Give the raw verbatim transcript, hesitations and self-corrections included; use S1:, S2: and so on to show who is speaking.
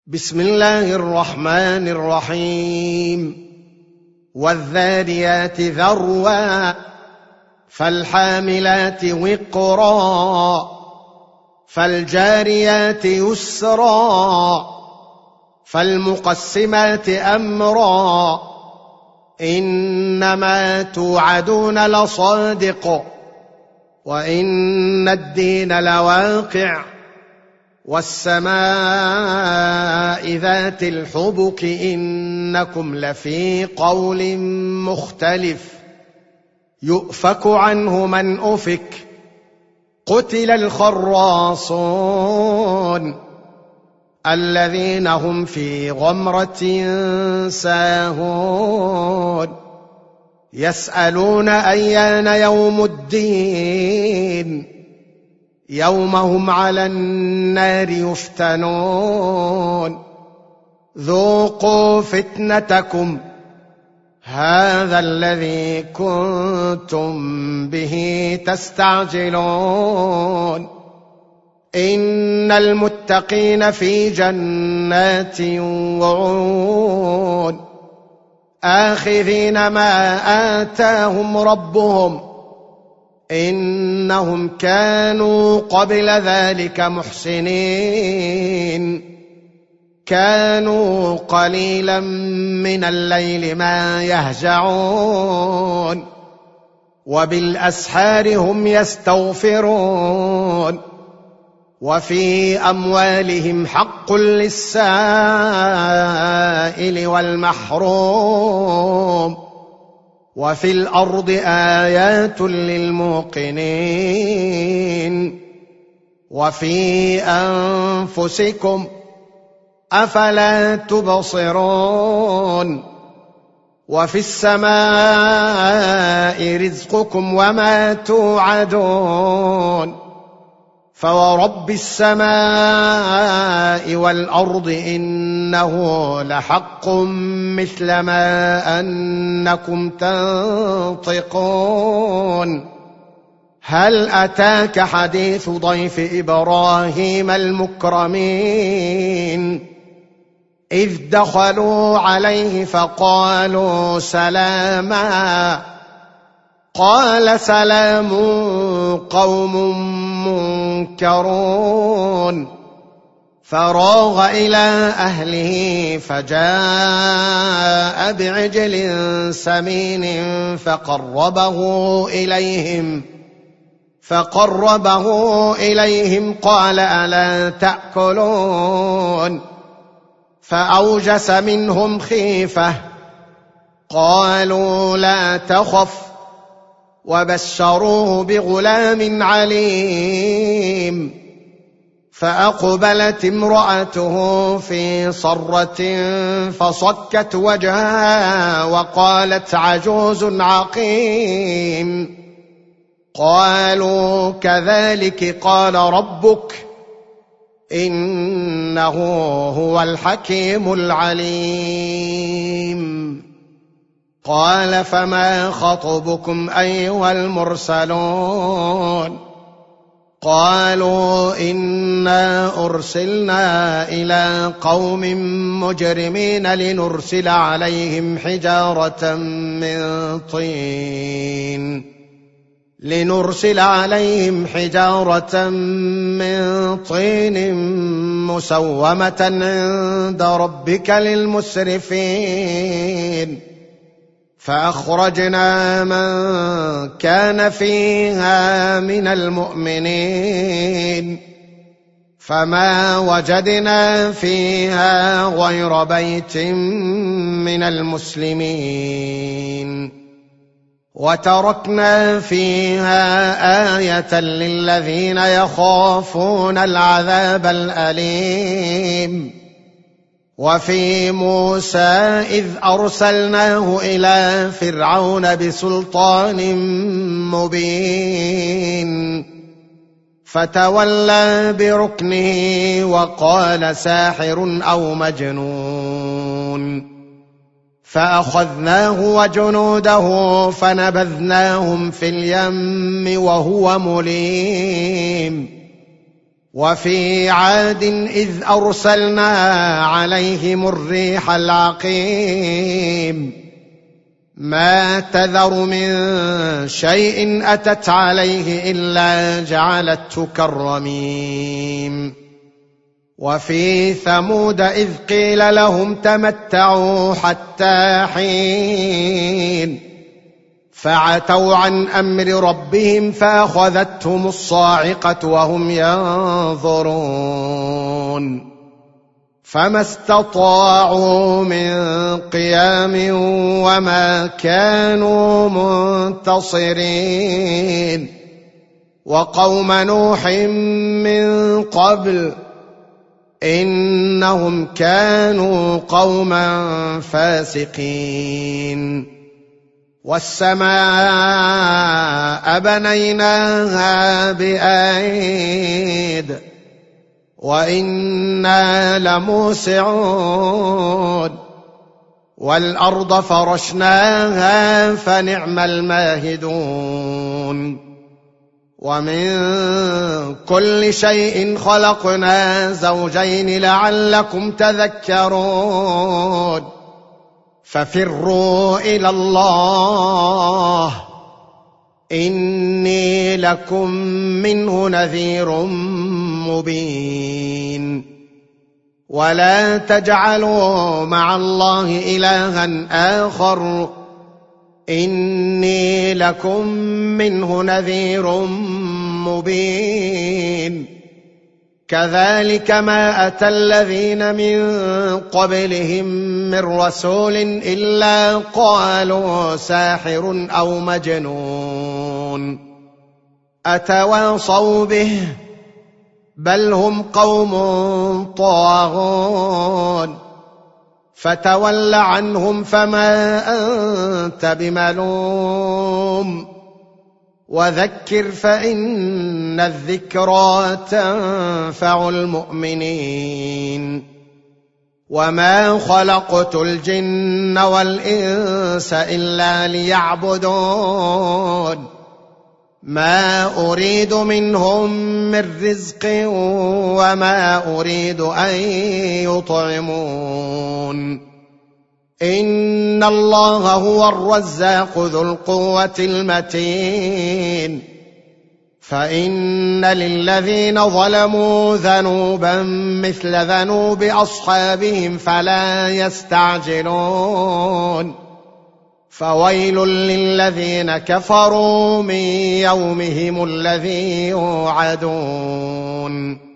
S1: بسم الله الرحمن الرحيم. والذاريات ذروا فالحاملات وقرا فالجاريات يسرا فالمقسمات أمرا إنما توعدون لصادق وإن الدين لواقع والسماء ذات الحبك إنكم لفي قول مختلف يؤفك عنه من أفك قتل الخراصون الذين هم في غمرة ساهون يسألون أيان يوم الدين يوم هم على النار يفتنون ذوقوا فتنتكم هذا الذي كنتم به تستعجلون إن المتقين في جنات وعيون آخذين ما آتاهم ربهم إنهم كانوا قبل ذلك محسنين كانوا قليلا من الليل ما يهجعون وبالأسحار هم يستغفرون وفي أموالهم حق للسائل والمحروم وفي الأرض آيات للموقنين وفي أنفسكم أفلا تبصرون وفي السماء رزقكم وما توعدون فورب السماء والأرض إنه لحق مثل ما أنكم تنطقون هل أتاك حديث ضيف إبراهيم المكرمين إذ دخلوا عليه فقالوا سلاما قال سلام قوم منكرون فراغ إلى أهله فجاء بعجل سمين فقربه إليهم فقربه إليهم قال ألا تأكلون فأوجس منهم خيفة قالوا لا تخف وبشروه بغلام عليم فأقبلت امرأته في صرة فصكت وجهها وقالت عجوز عقيم قالوا كذلك قال ربك إنه هو الحكيم العليم قال فما خطبكم أيها المرسلون قالوا إنا أرسلنا إلى قوم مجرمين لنرسل عليهم حجارة من طين لنرسل عليهم حجارة من طين مسومة عند ربك للمسرفين فأخرجنا من كان فيها من المؤمنين فما وجدنا فيها غير بيت من المسلمين وتركنا فيها آية للذين يخافون العذاب الأليم وفي موسى إذ أرسلناه إلى فرعون بسلطان مبين فتولى بركنه وقال ساحر أو مجنون فأخذناه وجنوده فنبذناهم في اليم وهو مليم وفي عاد إذ أرسلنا عليهم الريح العقيم ما تذر من شيء أتت عليه إلا جعلته كالرميم. وفي ثمود إذ قيل لهم تمتعوا حتى حين فعتوا عن أمر ربهم فأخذتهم الصاعقة وهم ينظرون فما استطاعوا من قيام وما كانوا منتصرين. وقوم نوح من قبل إنهم كانوا قوما فاسقين. والسماء بنيناها بأيد وإنا لموسعون والأرض فرشناها فنعم الماهدون. ومن كل شيء خلقنا زوجين لعلكم تذكرون. ففروا إلى الله إني لكم منه نذير مبين. ولا تجعلوا مع الله إلها آخر إني لكم منه نذير مبين. كذلك ما أتى الذين من قبلهم من رسول إلا قالوا ساحر أو مجنون أتواصوا به بل هم قوم طاغون. فتول عنهم فما أنت بملوم وذكر فإن الذكرى تنفع المؤمنين. وما خلقت الجن والإنس إلا ليعبدون ما أريد منهم من رزق وما أريد أن يطعمون. إن الله هو الرزاق ذو القوة المتين. فإن للذين ظلموا ذنوبا مثل ذنوب أصحابهم فلا يستعجلون. فويل للذين كفروا من يومهم الذي يوعدون.